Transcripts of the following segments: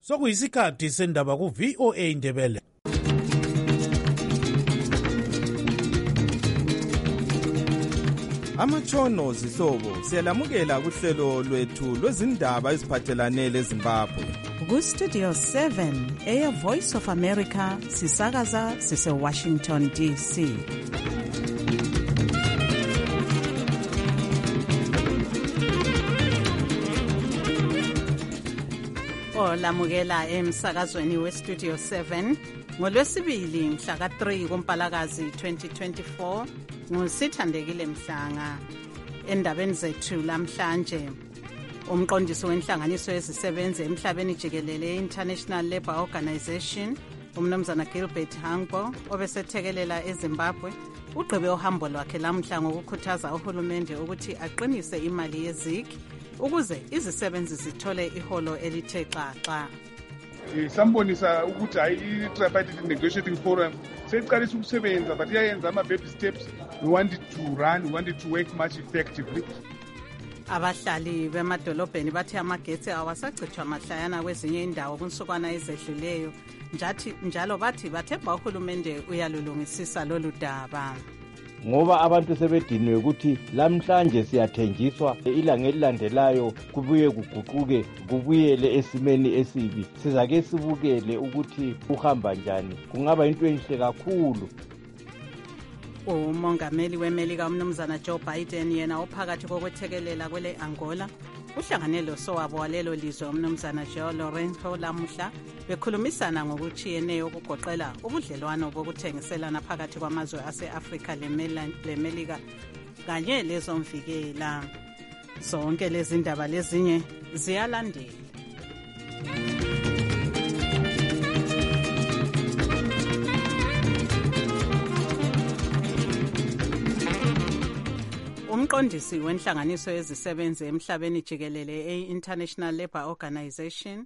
Sokuyisikhathi sendaba ku-VOA Indebele. Amatshono zihlobo siyalamukela kuhlelo lwethu lwezindaba eziphathelane leZimbabwe. Ku-Studio 7 Air Voice of America sisakaza sise-Washington DC. Olamukela emsakazweni we-Studio 7 ngolwesibili mhla ka-3 kuMpalakazi 2024 ngusithandekile Mhlanga. Endabeni zethu lamhlanje, umqondisi wenhlanganiso yezisebenzi emhlabeni jikelele International Labour Organization umnumzana Gilbert Hangbo obesethekelela eZimbabwe ugqibe uhambo lwakhe lamhla ngokukhuthaza uhulumende ukuthi aqinise imali yeZIG ukuze izisebenzi zithole iholo elithe xaxa. Sambonisa ukuthi hayi i-tripartite negotiating forum seyiqalisa ukusebenza but iyayenza ama-baby steps. We wanted to run, we wanted to work much effectively. Abahlali bemadolobheni bathi amagetsi awasachithwa mahlayana kwezinye indawo kunsukwana ezedluleyo njalo bathi bathemba uhulumende uyalulungisisa lolu daba. Ngoba abantu sebediniwe ukuthi lamhlanje siyathenjiswa, ilanga elilandelayo kubuye kuguquke kubuyele esimeni esibi. Sizake sibukele ukuthi uhamba njani. Kungaba into enhle kakhulu. Umongameli weMelika umnumzana Joe Biden yena ophakathi kokwethekelela kwele Angola uhlanganelo sowabo walelo lizwe umnumzana Joe Lourenço lamuhla bekhulumisana ngokuchiyeneyo ukugoqela ubudlelwano bokuthengiselana phakathi kwamazwe ase-Afrika leMelika kanye lezomvikela. Zonke lezi ndaba lezinye ziyalandela. Umqondisi wenhlanganiso yezisebenzi emhlabeni jikelele e-International Labour Organization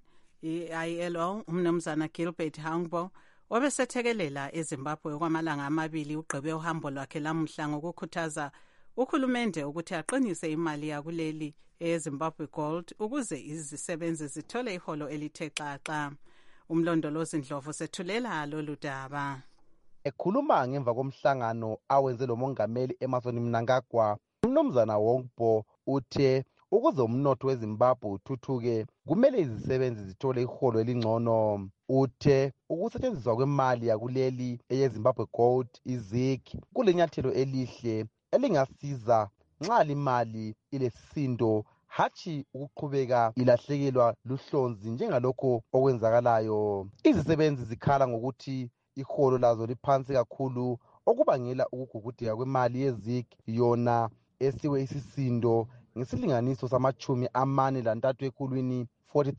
i-ILO umnumzana Gilbert Hangbo obesethekelela eZimbabwe kwamalanga amabili ugqibe uhambo lwakhe lamhla ngokukhuthaza uhulumende ukuthi aqinise imali yakuleli eZimbabwe Gold ukuze izisebenzi zithole iholo elithe xaxa. Umlondolozi Ndlovu sethulela lolu daba. Ekhuluma ngemva komhlangano awenze lo mongameli Emmerson Mnangagwa, umnumzana Wongpo uthe ukuze umnotho weZimbabwe uthuthuke kumele izisebenzi zithole iholo elingcono. Uthe ukusetshenziswa kwemali yakuleli eyeZimbabwe Gold iZIG kulenyathelo elihle elingasiza nxa limali ilesisindo hatshi ukuqhubeka ilahlekelwa luhlonzi njengalokho okwenzakalayo. Izisebenzi zikhala ngokuthi iholo lazo liphansi kakhulu okubangela ukugugudeka kwemali yeZIG yona esiwe isisindo ngesilinganiso sama-43 ekhulwini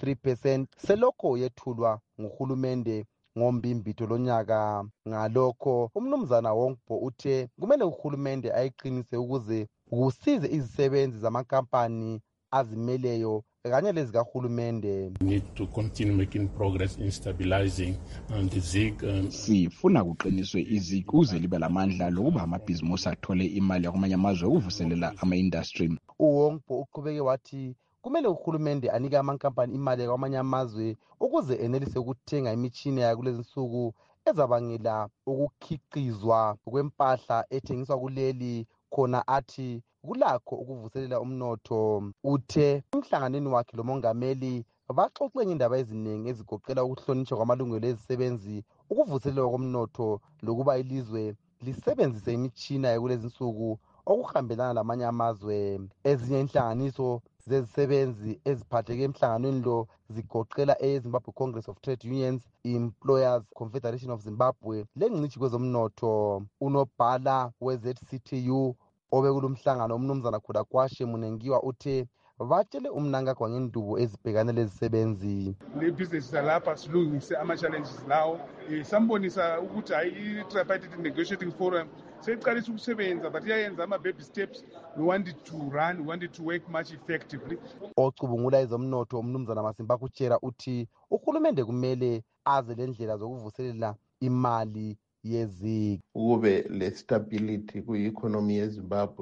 43% selokho yethulwa nguhulumende ngombimbitho lonyaka. Ngalokho umnumzana Wongpo uthe kumele uhulumende ayiqinise ukuze kusize izisebenzi zamankampani azimeleyo kanye lezikahulumende. Need to continue making progress in stabilizing the ZIG. Sifuna kuqiniswe iZIG kuze libe lamandla lokuba amabhizimusi athole imali yakwamanye amazwe ukuvuselela ama-industry. uWongpo uqhubeke wathi kumele uhulumende anike amankampani imali yakwamanye amazwe ukuze enelise ukuthenga imitshina yakulezi nsuku ezabangela ukukhiqizwa kwempahla ethengiswa kuleli khona athi kulakho ukuvuselela umnotho. Uthe emhlanganweni wakhe lomongameli baxoxe ngendaba eziningi ezigoqela ukuhlonishwa kwamalungelo ezisebenzi, ukuvuselelwa komnotho lokuba ilizwe lisebenzise imitshina yakulezi nsuku okuhambelana lamanye amazwe. Ezinye inhlanganiso zezisebenzi eziphatheke emhlanganweni lo zigoqela eZimbabwe Congress of Trade Unions, Employers Confederation of Zimbabwe lengcitshi kwezomnotho. Unobhala we-ZCTU obekulumhlangano umnumzana Khudakwashe Munengiwa uthe batshele uMnangagwa ngendubo ezibhekane lezisebenzi. Le-business zalapha silungise ama-challenges lawo. Sambonisa ukuthi hayi i-tripartite negotiating forum seyiqalisa ukusebenza but iyayenza ama-baby steps. We wanted to run, we wanted to work much effectively. Ocubungula ezomnotho umnumzana Masimba Kuchera uthi uhulumende kumele aze lendlela zokuvuselela imali yeZIG. Kube le stability kwi-economy yeZimbabwe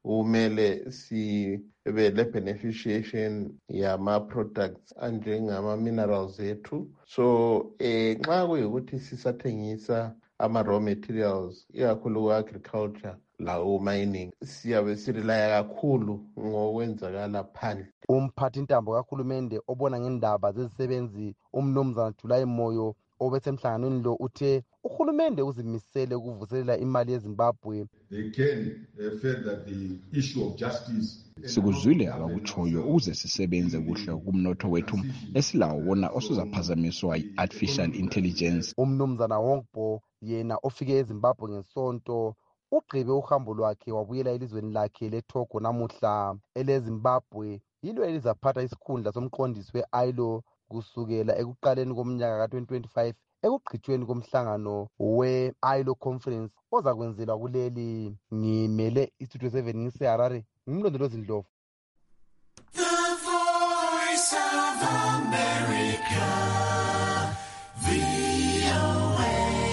kumele sibe le-beneficiation yama-products anjengama-minerals ethu. So nxa kuyikuthi sisathengisa ama-raw materials ikakhulu ku-agriculture lawo-mining siyabe sirilaya kakhulu ngokwenzakala phandle. Umphathi ntambo kahulumende obona ngendaba zezisebenzi umnumzana July Moyo obesemhlanganweni lo uthe uhulumende uzimisele ukuvuselela imali yeZimbabwe. They can further the issue of justice. Sikuzwile abakutshoyo ukuze sisebenze kuhle kumnotho wethu esilawo wona osuzaphazamiswa yi-artificial intelligence. Umnumzana Wongbo yena ofike eZimbabwe ngesonto ugqibe uhambo lwakhe wabuyela elizweni lakhe leTogo namuhla. EleZimbabwe yilo elizaphatha isikhundla somqondisi we-ILO kusukela ekuqaleni komnyaka ka-2025 ekuchithweni komhlangano we-ILO conference ozakwenzelwa kuleli. Ngimele iStudio 7 ngiseHarare, ngimlondolozi Ndlovu. The Voice of America, VOA.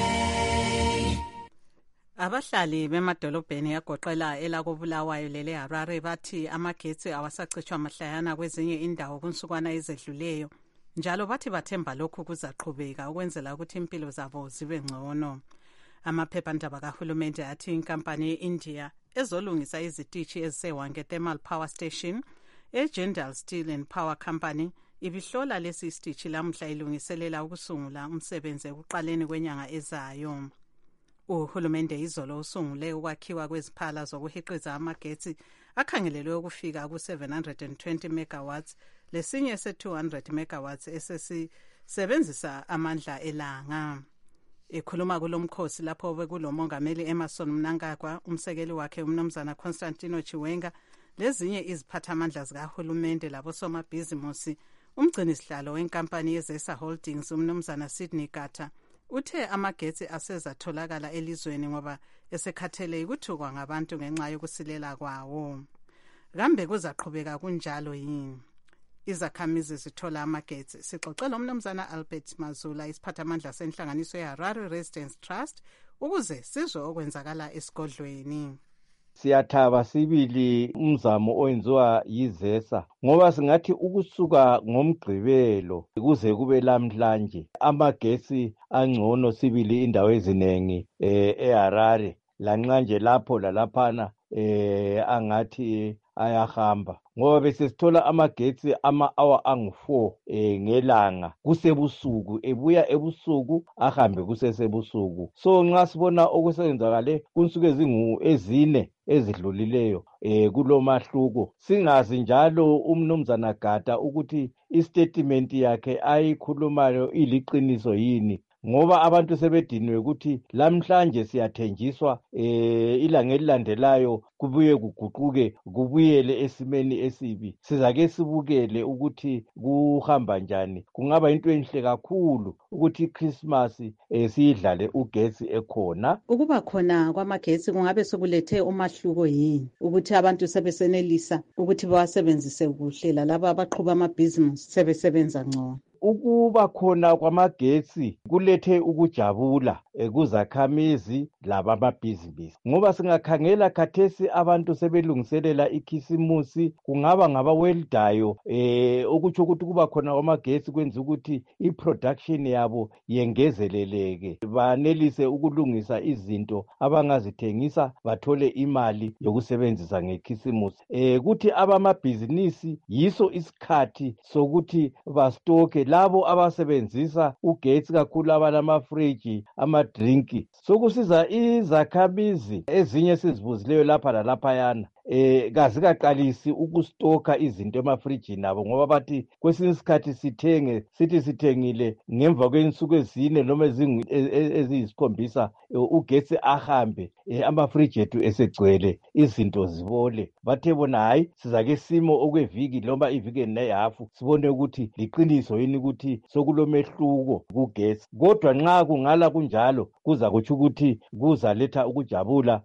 Abahlali bemadolobheni yagoqela elakobulawayo lele Harare bathi amagetsi awasachithwa mahlayana kwezinye indawo kunsukwana ezedluleyo, njalo bathi bathemba lokhu kuzaqhubeka ukwenzela ukuthi impilo zabo zibe ngcono. Amaphephandaba kahulumende athi inkampani ye-India ezolungisa izitishi eziseWange Thermal Power Station eJindal Steel and Power Company ibihlola lesi isitishi lamhla ilungiselela ukusungula umsebenzi ekuqaleni kwenyanga ezayo. Uhulumende izolo usungule ukwakhiwa kweziphala zokuhiqiza amagetsi akhangelelwe ukufika ku-720 megawatts lesinye se-200 megawatts esesisebenzisa amandla elanga. Ekhuluma kulomkhosi lapho bekulomongameli Emerson Mnangagwa, umsekeli wakhe umnumzana Constantino Chiwenga lezinye iziphathamandla zikahulumende labosomabhizimusi, umgcinisihlalo wenkampani yeZesa Holdings umnumzana Sydney Gata uthe amagetsi asezatholakala elizweni ngoba esekhathele ukuthukwa ngabantu ngenxa yokusilela kwawo. Kambe kuzaqhubeka kunjalo yini? Izakhamizi zithola amagetsi. Sixoxela umnumzana Albert Mazula, isiphathamandla senhlanganiso yeHarare Residents Trust, ukuze sizwe okwenzakala esigodlweni. Siyathaba sibili umzamo owenziwa yiZesa ngoba singathi ukusuka ngomgqibelo kuze kube lamhlanje amagetsi angcono sibili indawo ezinengi eHarare, lanxa nje lapho lalaphana angathi ayahamba ngoba besesithola amagetsi ama-hour angu-4 ngelanga kusebusuku, ebuya ebusuku ahambe kusesebusuku. So nxa sibona okusenzakale kunsuku ezine ezidlulileyo kulo mahluko, singazi njalo umnumzana Gata ukuthi istatement yakhe ayikhulumayo iliqiniso yini, ngoba abantu sebediniwe ukuthi lamhlanje siyathenjiswa ilanga elilandelayo kubuye kuguquke kubuyele esimeni esibi. Sizake sibukele ukuthi kuhamba njani. Kungaba into enhle kakhulu ukuthi iChristmas siyidlale ugetsi ekhona. Ukuba khona kwamagetsi kungabe sokulethe umahluko yini ukuthi abantu sebesenelisa ukuthi bawasebenzise kuhle, lalabo abaqhuba amabhizimusi sebesebenza ngcono? Ukuba khona kwamagetsi kulethe ukujabula kuzakhamizi labamabhizinisi, ngoba singakhangela khathesi abantu sebelungiselela ikhisimusi, kungaba ngabaweldayo okutsho ukuthi kuba khona kwamagetsi kwenza ukuthi iproduction yabo yengezeleleke, banelise ukulungisa izinto abangazithengisa bathole imali yokusebenzisa ngekhisimusi. Kuthi abamabhizinisi yiso isikhathi sokuthi bastoke labo abasebenzisa ugetsi kakhulu, abalamafriji, amadrinki. Sokusiza izakhamizi ezinye sizibuzileyo lapha lalaphayana kazikaqalisi ukustoka izinto emafrijini abo, ngoba bathi kwesinye isikhathi sithengile ngemva kwensuku ezine noma eziyisikhombisa ugetsi ahambe amafriji ethu esegcwele izinto zibole. Bathe bona hayi sizake simo okweviki noma iviki nehafu sibone ukuthi liqiniso yini ukuthi sokulomehluko kugetsi. Kodwa nxa kungala kunjalo kuza kutsho ukuthi kuzaletha ukujabula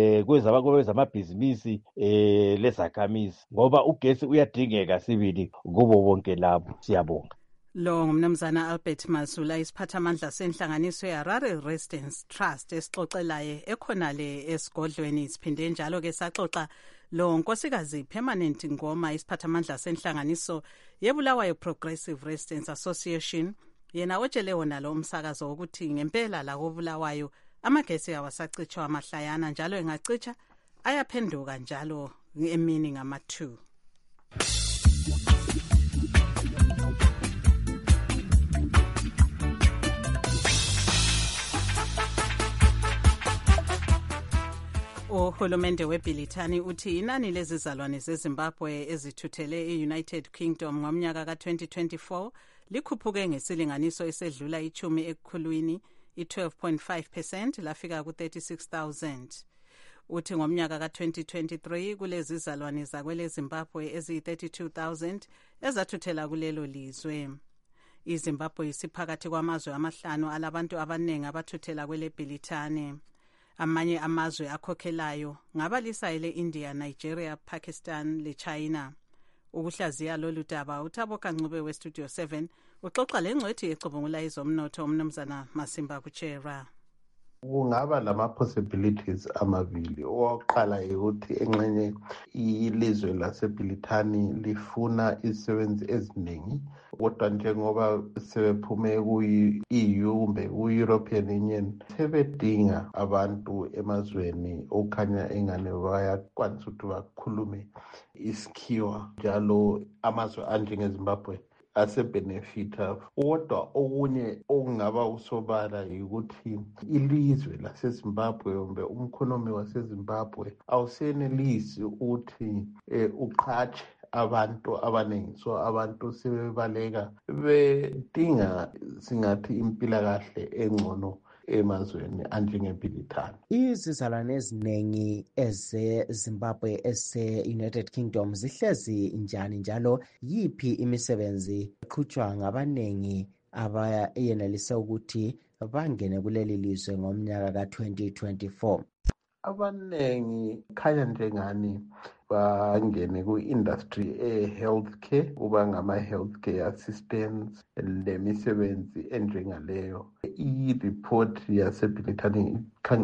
kwezamabhizinisi lezakhamizi, ngoba ugetsi uyadingeka sibili kubo bonke labo. Siyabonga. Lo ngumnumzana Albert Mazula, isiphathamandla senhlanganiso yeHarare Residents Trust esixoxelaye ekhonale esigodlweni. Siphinde njalo ke saxoxa Lo nkosikazi Permanent Ngoma isiphathamandla senhlanganiso yeBulawayo Progressive Residents Association yena otshele wona lo umsakazo ukuthi ngempela la koBulawayo amagesi awasacitshwa amahlayana njalo engacitsha ayaphenduka njalo emini ngama-2. Uhulumende weBrithani uthi inani lezizalwane zeZimbabwe ezithuthele e-United Kingdom ngomnyaka ka-2024 likhuphuke ngesilinganiso esedlula 10 ekukhulwini i-12.5% lafika ku-36,000. Uthi ngomnyaka ka-2023 kulezi zalwane zakwele Zimbabwe eziyi-32,000 ezathuthela kulelo lizwe. iZimbabwe isiphakathi kwamazwe amahlanu alabantu abaningi abathuthela kwele Bhilithane. Amanye amazwe akhokhelayo ngabalisa ele-India, Nigeria, Pakistan le-China. Ukuhlaziya lolu daba uThabo Kancube weStudio 7 uxoxa lengcwethi ecubungula izomnotho umnumzana Masimba Kuchera. Kungaba lama-possibilities amabili. Owokuqala ukuthi engxenye ilizwe laseBrithani lifuna izisebenzi eziningi, kodwa njengoba sebephume ku-EU kumbe ku-European Union sebedinga abantu emazweni okukhanya engane bayakwanisa ukuthi bakhulume isikhiwa, njalo amazwe anjengeZimbabwe asebenefita. Kodwa okunye okungaba usobala yikuthi ilizwe laseZimbabwe kumbe umkhonomi waseZimbabwe awusenelisi ukuthi uqhatshe abantu abaningi, so abantu sebebaleka bedinga singathi impilakahle engcono emazweni anjengeBrithani. Izizalwane eziningi ezeZimbabwe ese-United Kingdom zihlezi njani, njalo yiphi imisebenzi eqhutshwa ngabaningi abayenelise ukuthi bangene kuleli lizwe ngomnyaka ka-2024? Abaningi khanya njengani bangene ku-industry e-healthcare, kuba ngama-healthcare assistants lemisebenzi enjengaleyo. I-report yaseBrithani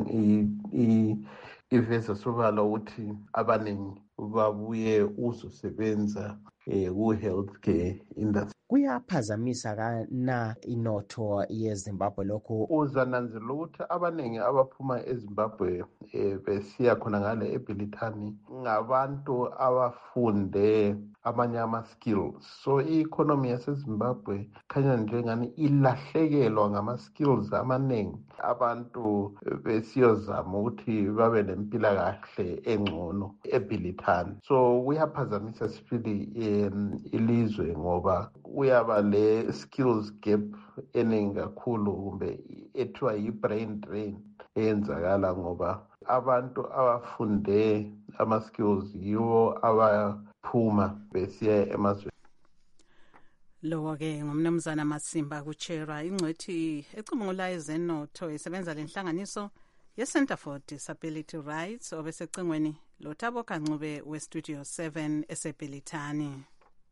iveza sobala ukuthi abaningi babuye uzosebenza ku-healthcare industry. Kuyaphazamisa kana inotho yeZimbabwe lokho? Uzananzela ukuthi abaningi abaphuma eZimbabwe besiya khona ngale eBrithani ngabantu abafunde amanye ama-skills. So i-economy yaseZimbabwe khanya njengani ilahlekelwa ngama-skills amaningi. Abantu besiyozama ukuthi babe nempilakahle engcono eBrithani. So kuyaphazamisa sibili ilizwe ngoba uyaba le skills gap eningi kakhulu kumbe ethiwa yi-brain drain eyenzakala ngoba abantu abafunde ama-skills yiwo abaphuma besiya emazweni. Lo-ke ngumnumzana Masimba Kuchera, ingcwethi ecubungula ezenotho esebenza lenhlanganiso ye-Center for Disability Rights, obesecingweni loThabo Kancube weStudio 7 eseBrithani.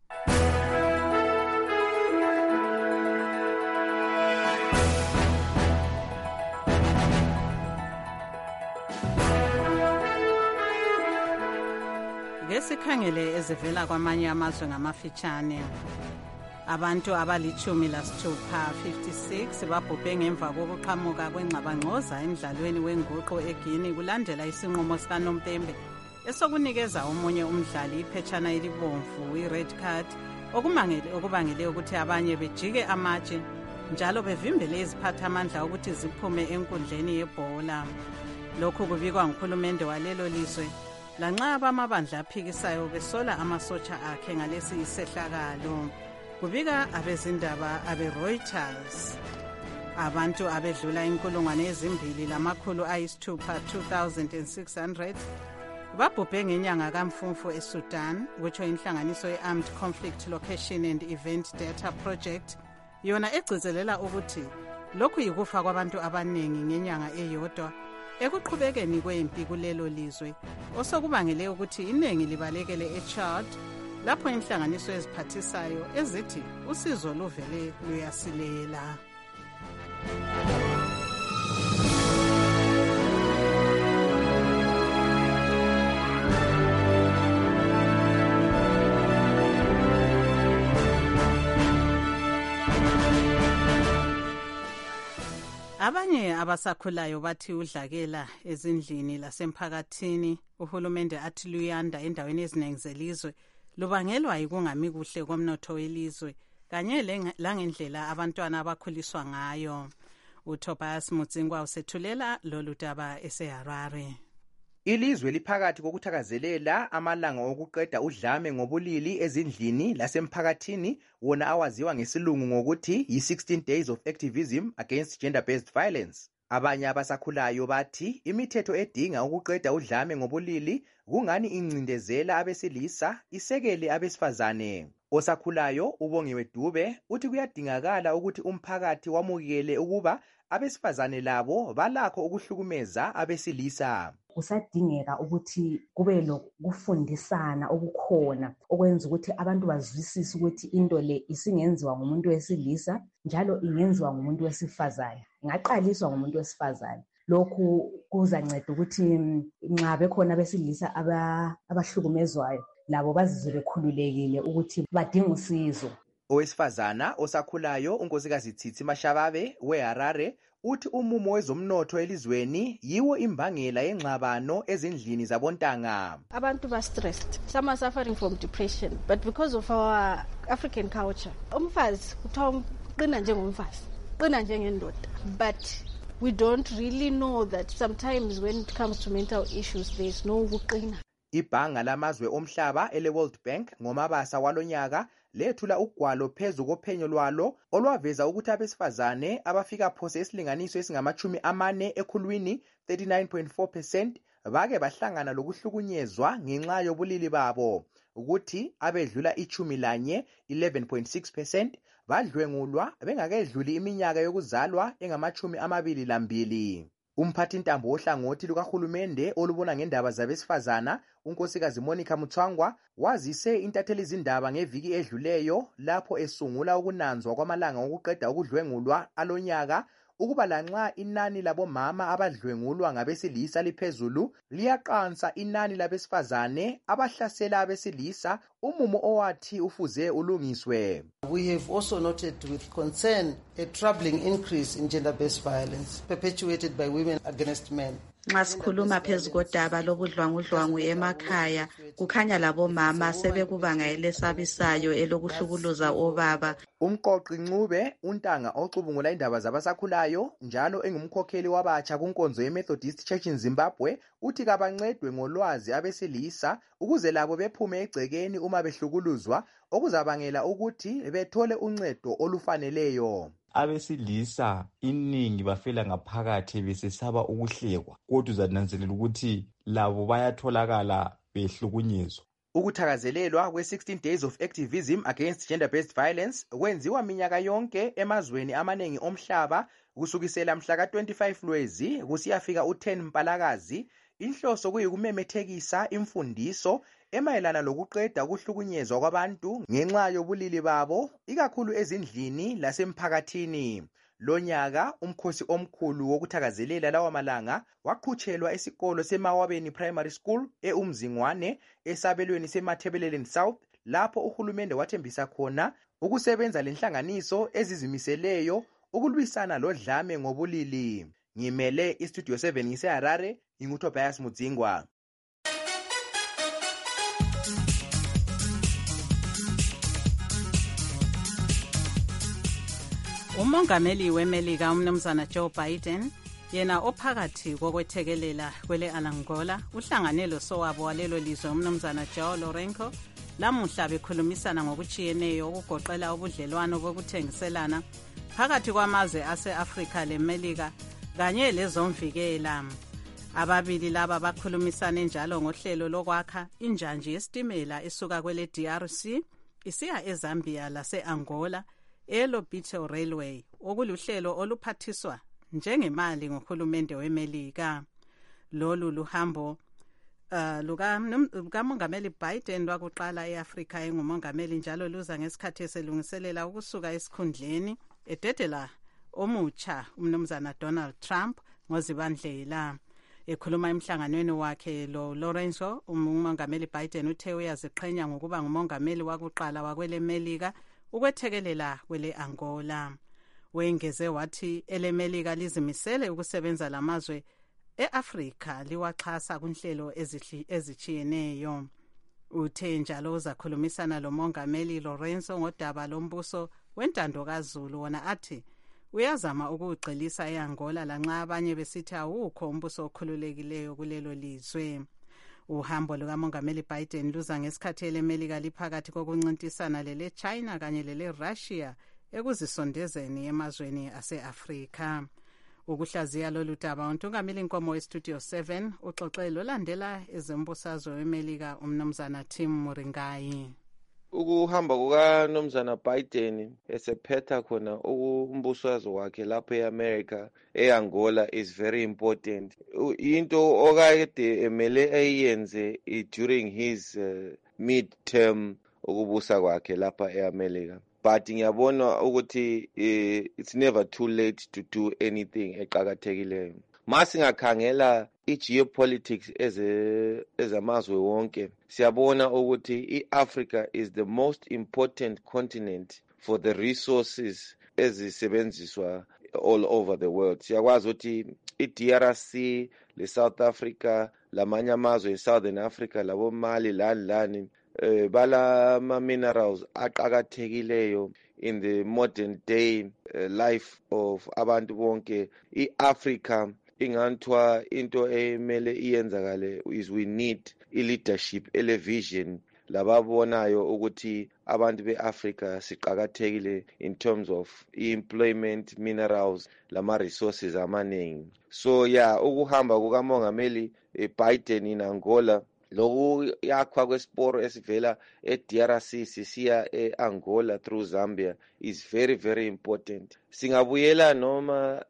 Ngesikhangele ezivela kwamanye amazwe ngamafitshane, abantu abali-16 babhubhe ngemva kokuqhamuka kwengxabangxoza emdlalweni wenguqu eGuinea kulandela isinqumo sikaNompembe esokunikeza omunye umdlali iphetshana elibomvu, i-red card, okubangele ukuthi abanye bejike amatshe njalo bevimbele iziphathamandla ukuthi ziphume enkundleni yebhola. Lokhu kubikwa nguhulumende walelo lizwe lanxa abamabandla aphikisayo besola amasotsha akhe ngalesi isehlakalo. Kubika abezindaba abe-Reuters. Abantu abedlula 2,600 babhubhe ngenyanga kaMfumfu eSudan, kutsho inhlanganiso ye-Armed Conflict Location and Event Data Project, yona egcizelela ukuthi lokhu yikufa kwabantu abaningi ngenyanga eyodwa ekuqhubekeni kwempi kulelo lizwe, osokubangele ukuthi iningi libalekele eChad, lapho inhlanganiso eziphathisayo ezithi usizo luvele luyasilela. Abanye abasakhulayo bathi udlakela ezindlini lasemphakathini uhulumende athi luyanda endaweni eziningi zelizwe lubangelwa yikungami kuhle komnotho welizwe kanye langendlela abantwana abakhuliswa ngayo. uTobias Mudzingwa usethulela lolu daba eseHarare. Ilizwe liphakathi kokuthakazelela amalanga okuqeda udlame ngobulili ezindlini lasemphakathini wona awaziwa ngesilungu ngokuthi yi-16 Days of Activism Against Gender-Based Violence. Abanye abasakhulayo bathi imithetho edinga ukuqeda udlame ngobulili kungani incindezela abesilisa isekele abesifazane. Osakhulayo uBongiwe Dube uthi kuyadingakala ukuthi umphakathi wamukele ukuba abesifazane labo balakho ukuhlukumeza abesilisa. Kusadingeka ukuthi kube lokufundisana okukhona okwenza ukuthi abantu bazwisise ukuthi into le isingenziwa ngumuntu wesilisa njalo ingenziwa ngumuntu wesifazane, ingaqaliswa ngumuntu wesifazane. Lokhu kuzanceda ukuthi nxa bekhona abesilisa abahlukumezwayo labo bazizwe bekhululekile ukuthi badinga usizo. Owesifazana osakhulayo unkosikazi Tsitsi Mashababe weHarare uthi umumo wezomnotho elizweni yiwo imbangela yengxabano ezindlini zabontanga. Abantu ba stressed, some are suffering from depression, but because of our African culture, umfazi kuthiwa qina njengomfazi, qina njengendoda, but we don't really know that sometimes when it comes to mental issues there is no kuqina. Ibhanga lamazwe omhlaba ele World Bank ngomabasa walonyaka lethula ugwalo phezu kophenyo lwalo olwaveza ukuthi abesifazane abafika phose esilinganiso esingama-40 ekhulwini 39.4% bake bahlangana lokuhlukunyezwa ngenxa yobulili babo, ukuthi abedlula 11.6% badlwengulwa bengakedluli iminyaka yokuzalwa engama-22. Umphathintambo wohlangothi lukahulumende olubona ngendaba zabesifazana unkosikazi Monica Mutswangwa wazise intatheli izindaba ngeviki edluleyo lapho esungula ukunanzwa kwamalanga okuqeda ukudlwengulwa alonyaka ukuba lanxa inani labomama abadlwengulwa ngabesilisa liphezulu liyaqansa inani labesifazane abahlasela abesilisa, umumo owathi ufuze ulungiswe. We have also noted with concern a troubling increase in gender-based violence perpetuated by women against men. Nxa sikhuluma phezu kodaba lobudlwangudlwangu emakhaya kukhanya labomama sebekubanga elesabisayo elokuhlukuluza obaba. Umqoqi Ncube untanga ocubungula indaba zabasakhulayo njalo engumkhokheli wabatsha kunkonzo yeMethodist Church in Zimbabwe uthi kabancedwe ngolwazi abesilisa ukuze labo bephume egcekeni uma behlukuluzwa okuzabangela ukuthi bethole uncedo olufaneleyo. Abesilisa iningi bafela ngaphakathi besesaba ukuhlekwa, kodwa uzananzelela ukuthi labo bayatholakala behlukunyezwa. Ukuthakazelelwa kwe-16 Days of Activism Against Gender-Based Violence kwenziwa minyaka yonke emazweni amaningi omhlaba kusukisela mhla ka-25 Lwezi kusiyafika u-10 Mpalakazi. Inhloso kuyikumemethekisa imfundiso emayelana lokuqeda ukuhlukunyezwa kwabantu ngenxa yobulili babo, ikakhulu ezindlini lasemphakathini. Lonyaka umkhosi omkhulu wokuthakazelela lawa malanga waqhutshelwa esikolo seMawabeni Primary School eUmzingwane esabelweni seMathebeleleni South, lapho uhulumende wathembisa khona ukusebenza lenhlanganiso ezizimiseleyo ukulwisana lodlame ngobulili. Ngimele iStudio 7 ngiseHarare, inguTobias Mudzingwa. Umongameli weMelika umnumzana Joe Biden yena ophakathi kokwethekelela kwele Angola uhlanganelo sowabo walelo lizwe umnumzana Joao Lourenco lamuhla bekhulumisana ngokuchiyeneyo okugoqela ubudlelwano bokuthengiselana phakathi kwamazwe ase-Afrika leMelika kanye lezomvikela. Ababili laba bakhulumisane njalo ngohlelo lokwakha injanji yesitimela esuka kwele DRC isiya eZambia lase-Angola eLobito Railway, okuluhlelo oluphathiswa njengemali ngohulumende weMelika. Lolu luhambo lukamongameli Biden lwakuqala eAfrika engumongameli njalo luza ngesikhathi eselungiselela ukusuka esikhundleni ededela omutsha umnumzana Donald Trump ngoZibandlela. Ekhuluma emhlanganweni wakhe lo Lourenco, umongameli Biden uthe uyaziqhenya ngokuba ngumongameli wakuqala wakwele Melika ukwethekelela kwele Angola. wengeze wathi elemelika lizimisele ukusebenza lamazwe eAfrika liwaxhasa kunhlelo ezichiyeneyo. Uthe njalo uzakhulumisana lomongameli Lorenzo ngodaba lombuso wentando kaZulu, wona athi uyazama ukugxilisa eAngola lanxa abanye besithi awukho umbuso okhululekileyo kulelo lizwe. Uhambo lukamongameli Biden luza ngesikhathi elemelika liphakathi kokuncintisana lele China kanye lele Russia ekuzisondezeni emazweni ase-Afrika. Ukuhlaziya lolu daba untungameli Nkomo weStudio 7 uxoxe lolandela ezombusazwe wemelika umnumzana Tim Muringayi. Ukuhamba kukaNomzana Biden esephetha khona umbusazwe wakhe lapha eAmerica eAngola is very important. Into okade emele ayenze during his midterm ukubusa kwakhe lapha eAmerica. But ngiyabona ukuthi it's never too late to do anything eqhakathekileyo. Masingakhangela geopolitics ezamazwe wonke siyabona ukuthi iAfrica is the most important continent for the resources ezisebenziswa all over the world. Siyakwazi ukuthi iDRC le South Africa lamanye amazwe eSouthern Africa labo Mali lani bala minerals aqhakathekileyo in the modern day life of abantu bonke. iAfrica ingantwa into emele iyenzakale is we need leadership vision lababonayo ukuthi abantu beAfrica siqhakathekile in terms of employment, minerals lama resources amaningi. So ukuhamba kukamongameli Biden in Angola loku yakhwa kwesiporo esivela eDRC sisiya eAngola through Zambia is very very important. Singabuyela noma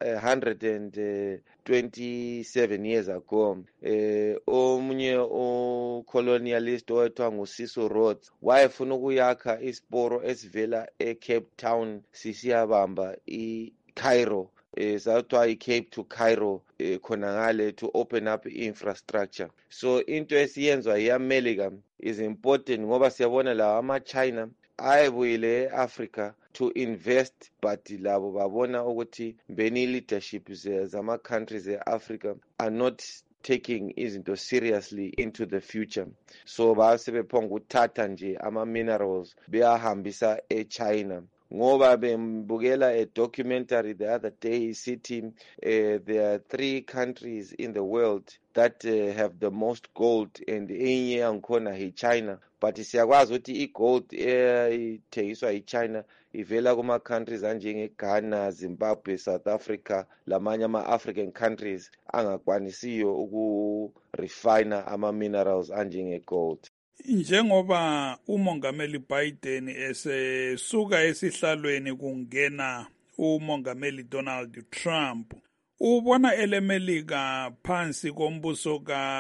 127 years ago omunye colonialist owethiwa nguCecil Rhodes wayefuna ukuyakha isiporo esivela eCape Town sisiyabamba iCairo sathiwa iCape to Cairo khona ngale to open up infrastructure. So into esiyenzwa eAmerica is important ngoba siyabona la ama-China ayebuyile eAfrica to invest, but labo babona ukuthi beni leadership zama-countries eAfrica are not taking izinto seriously into the future. So basebephonga ukuthatha nje ama-minerals beyahambisa eChina. Ngoba bembukela a documentary the other day city there are 3 countries in the world that have the most gold and enye yankhona iChina, but siyakwazi ukuthi igold ithengiswa iChina ivela kuma countries anjengeGhana, Zimbabwe, South Africa lamanye ama-African countries angakwanisiyo uku-refine ama-minerals anjengegold. Njengoba umongameli Biden esesuka esihlalweni kungena umongameli Donald Trump, ubona elemelika phansi kombuso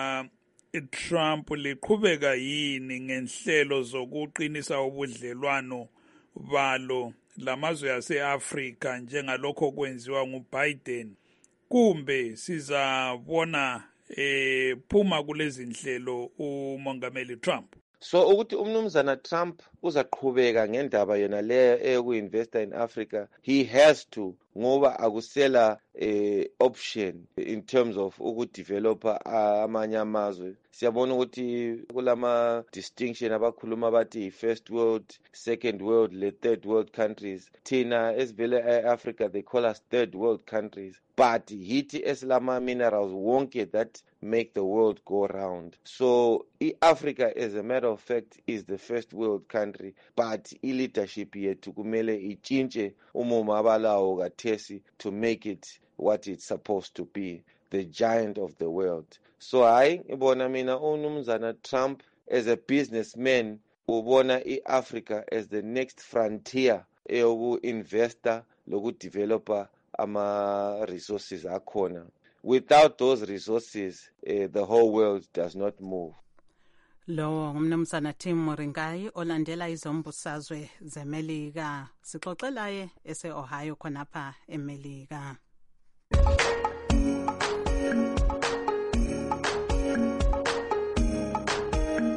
kaTrump liqhubeka yini ngenhlelo zokuqinisa ubudlelwano balo lamazwe aseAfrika njengalokho kwenziwa nguBiden, kumbe sizabona phuma kulezi nhlelo umongameli Trump? So ukuthi umnumzana Trump uzaqhubeka ngendaba yona leyo eyokuinvesta in Africa, he has to, ngoba akusela option in terms of ukudevelopa amanye amazwe. Siyabona ukuthi kulama distinction abakhuluma bathi first world, second world, le third world countries. Thina esivele eAfrica they call us third world countries, but hithi esilama minerals wonke that make the world go round. So Africa, as a matter of fact, is the first world country, but leadership yethu kumele ichinche umumo abalawo kathesi to make it what it's supposed to be, the giant of the world. So ngibona mina umnumzana Trump as a businessman ubona iAfrica as the next frontier eyoku-investor loku-developer ama-resources akhona. Without those resources, the whole world does not move. Lo ngumnumzana Tim Muringayi olandela izombusazwe zeMelika. Sixoxelaye ese-Ohio khonapha eMelika.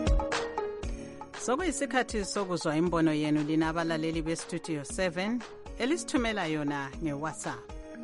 Sokuyisikhathi sokuzwa imbono yenu lina abalaleli beStudio 7 elisithumela yona ngeWhatsApp.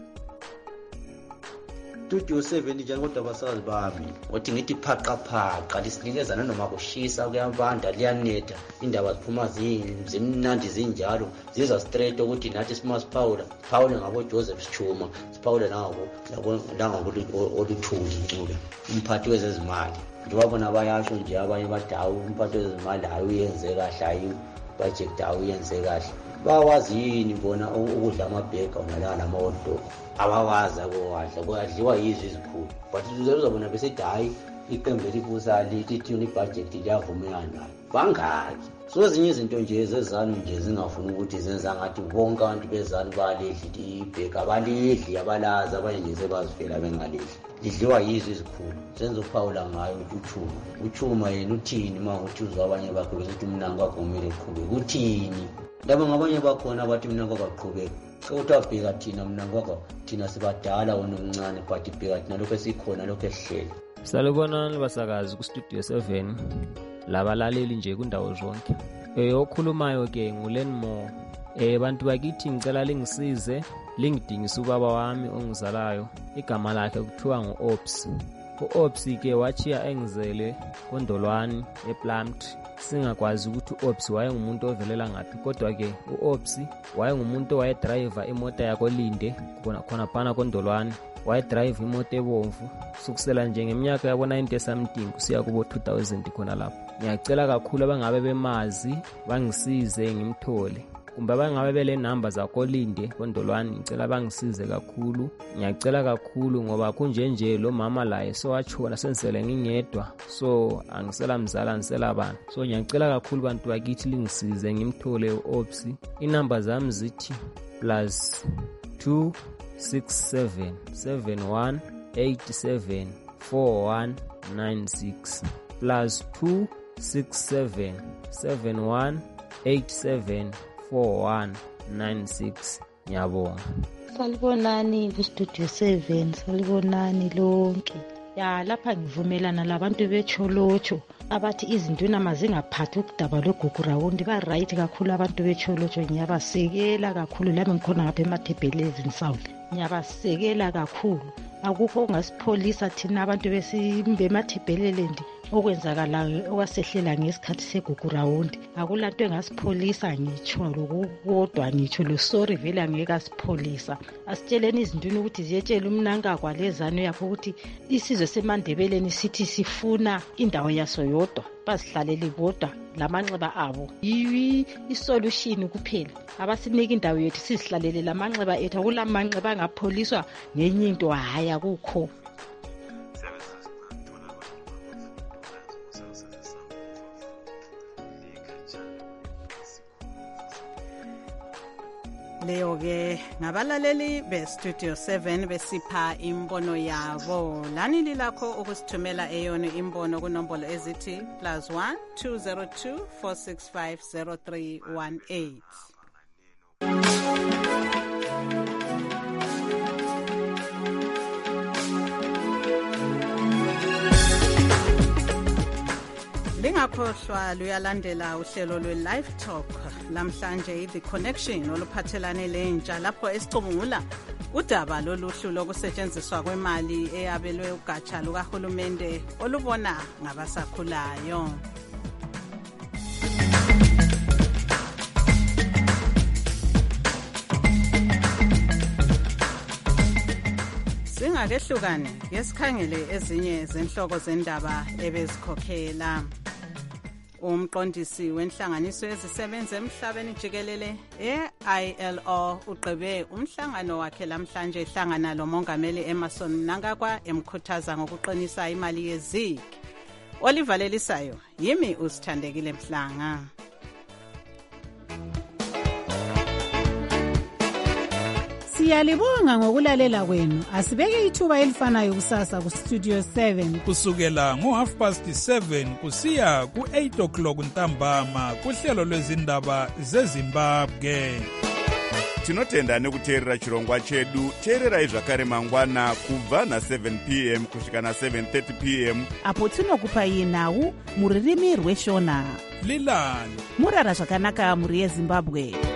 Studio 7 njani kodwa basazi bami wathi ngithi phaqaphaqa lisinikeza noma kushisa kuyabanda liyanetha indaba ziphuma zimnandi zinjalo ziza straight ukuthi nathi simasipawula Paul ngabo Joseph Sichuma sipawula nango oluthuli ncube umphathi wezezimali ndibabona bayasho nje abanye badawu umphathi wezezimali ayenze kahle ayi budget ayenze kahle bawazi yini bona ukudla amabhega nalana amawodo abawazi abowadla kodliwa yizwi izikhulu but uzobona bese hayi iqembu elibusa lithi budget liyavumelana bangaki so ezinye izinto nje ezezanu nje zingafuni ukuthi zenza ngathi bonke abantu bezanu baledli ibheka abalidli abalazi abanye nje sebazivela bengalidli lidliwa yizwi izikhulu senzo Paula ngayo uchuma yena uthini manguthi uzwa abanye bakhe bethi umnango wakho kumele uqhubeke uthini laba ngabanye bakhona bathi umnango wakaqhubeka sewutabheka thina umnango wakho thina sibadala wona omncane but ibheka thina lokho esikhona lokho ehlele. Salubonani basakazi ku Studio 7 labalaleli nje kundawo zonke. Okhulumayo ke nguLenmo. Bantu bakithi ngicela lingisize lingidingisa ubaba wami ongizalayo igama lakhe kuthiwa nguOps. uOps ke wachiya engizele koNdolwani ePlumtree. Singakwazi ukuthi uOps wayengumuntu ovelela ngaphi kodwa ke uOps wayengumuntu wayedriver imoto yakolinde khona phana koNdolwani wayedrive imoto ebomvu sukusela nje ngeminyaka yabo 90 something kusiya kubo 2000 khona lapho. Ngiyacela kakhulu abangabe bemazi bangisize ngimthole kumbe bangabe bele number zakolinde koNdolwani ngicela bangisize kakhulu. Ngiyacela kakhulu ngoba kunjenje lo mama laye so wachona sensele ngingedwa so angisela mzala ngisela bani so ngiyacela kakhulu bantu bakithi lingisize ngimthole uOps. Inumber zami zithi +2 67 71 87 4196 +2 67 71 87 4196. Ngiyabonga. Salibonani ku Studio 7 salibonani lonke. Ya lapha ngivumelana labantu becholocho abathi izinto nama zingaphathi ukudaba logugurawundi ba right kakhulu abantu becholocho ngiyabasekela kakhulu lami ngikhona ngapha eMathebhelezini South ngiyabasekela kakhulu akukho ongasipholisa thina abantu besimbe eMathebhelelendi okwenzakalayo okwasehlela ngesikhathi segugurawundi akulanto engasipholisa ngitsho lokukodwa ngitsho lo sorry vele angeke asipholisa asitsheleni izintweni ukuthi ziyetshela umnanga kwalezano yakho ukuthi isizwe seMandebeleni sithi sifuna indawo yaso yodwa bazihlalele bodwa lamanxeba abo isolution kuphela abasinika indawo yethu sizihlalele lamanxeba ethu akulamanxeba angapholiswa ngenye into haya kukho. Leyo ke ngabalaleli beStudio 7 besipha imbono yabo. Lani lilakho ukusithumela eyona imbono kunombolo ezithi +1 202 465 0318. Lingakhohlwa luyalandela uhlelo lwe-Live Talk lamhlanje The Connection oluphathelane lentsha lapho esicubungula udaba loluhlu lokusetshenziswa kwemali eyabelwe ugatsha lukahulumende olubona ngabasakhulayo. Singakehlukane yesikhangele ezinye zenhloko zendaba ebezikhokhela. Umqondisi wenhlanganiso yezisebenzi emhlabeni jikelele e-ILO ugqibe umhlangano wakhe lamhlanje ehlangana lomongameli Emmerson Mnangagwa emkhuthaza ngokuqinisa imali yeZIG. Olivalelisayo yimi usithandekile Mhlanga. Siyalibonga ngokulalela kwenu. Asibeke ithuba elifanayo kusasa ku Studio 7 kusukela ngo7:30 kusiya ku8:00 ntambama kuhlelo lwezindaba zeZimbabwe. Tinotenda nekuteerera chirongwa chedu. Teererai zvakare mangwana kubva na7 p.m. kusvika na7:30 p.m. apo tinokupai nhau muririmi rweshona. Lilani murara zvakanaka muri yeZimbabwe.